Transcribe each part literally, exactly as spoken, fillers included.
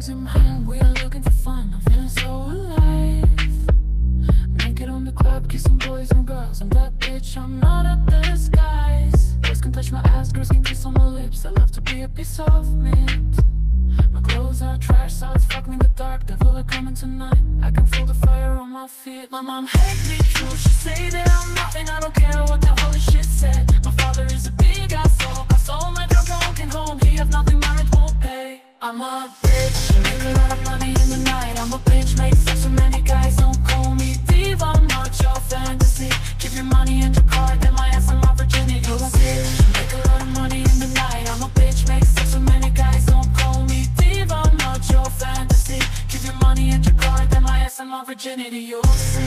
drugs in my hand, we are looking for fun. I'm feeling so alive. Naked on the club, kissing boys and girls. I'm that bitch, I'm not a disguise. Boys can touch my ass, girls can kiss on my lips. I love to be a piece of meat. My clothes are trash, so it's fuck me in the dark. Devil are coming tonight, I can feel the fire on my feet. My mom hates me true, she say that I'm nothing. I don't care what the holy shit said. My father is a big asshole, I sold my drug broken home. He have nothing, my rent won't pay. I'm a bitch, make a lot of money in the night. I'm a bitch, make sex with many guys. Don't call me diva, I'm not your fantasy. Give your money and your card, then my ass and my virginity. You're a bitch, make a lot of money in the night. I'm a bitch, make sex with many guys. Don't call me diva, I'm not your fantasy. Give your money and your card, then my ass and my virginity. You'll see.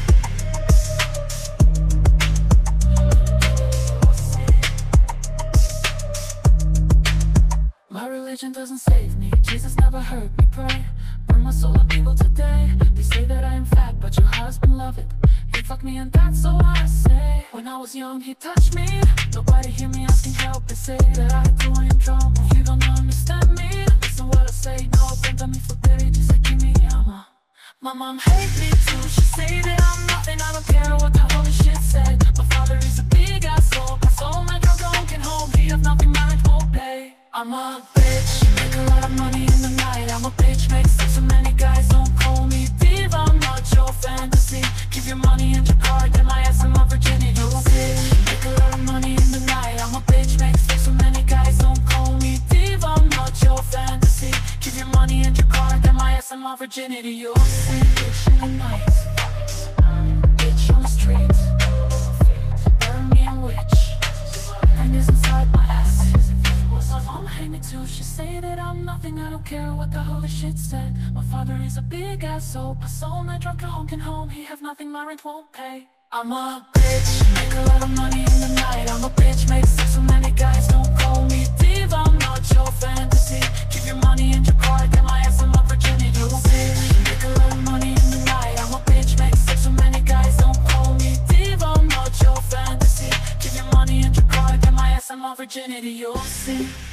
My religion doesn't save me, Jesus never heard me pray. Burn my soul on people today. They say that I am fat, but your husband love it. He fucked me and that's all I say. When I was young, he touched me. Nobody hear me asking help. They say that I do, I am drunk. If you don't understand me, listen what I say. No, offend me for pity, just like me, ama. My mom hates me too, she say that I'm nothing. I don't care what the holy shit said. My father is a big asshole, I sold my drug broken home. He have nothing, my rent won't pay. I'm a bitch, make a lot of money in the night. I'm a bitch, make sex with many guys. Don't call me diva, I'm not your fantasy. Give your money and your card, then my ass and my virginity. You're a bitch, make a lot of money in the night. I'm a bitch, make sex with many guys. Don't call me diva, I'm not your fantasy. Give your money and your card, then my ass and my virginity. You're a bitch in the night, bitch on the street. Burn me and witch, and is inside my ass. My mom hate me too, she say that I'm nothing. I don't care what the holy shit said. My father is a big asshole, I sold my drug broken home. He have nothing, my rent won't pay. I'm a bitch, make a lot of money in the night. I'm a bitch, make sex with many guys. Don't call me diva, I'm not your fantasy. Give your money and your card, get my ass and my virginity. You're a bitch, make a lot of money in the night. I'm a bitch, make sex with many guys. Don't call me diva, I'm not your fantasy. Give your money and your card, get my ass and my virginity. You'll see.